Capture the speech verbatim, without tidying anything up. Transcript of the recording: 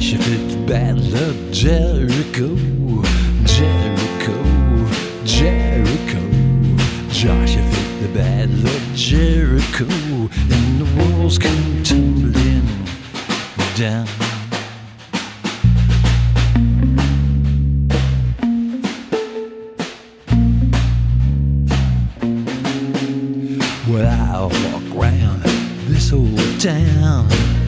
Joshua fit the battle of Jericho, Jericho, Jericho. Joshua fit the battle of Jericho, and the walls come tumbling down. Well, I walk round this old town,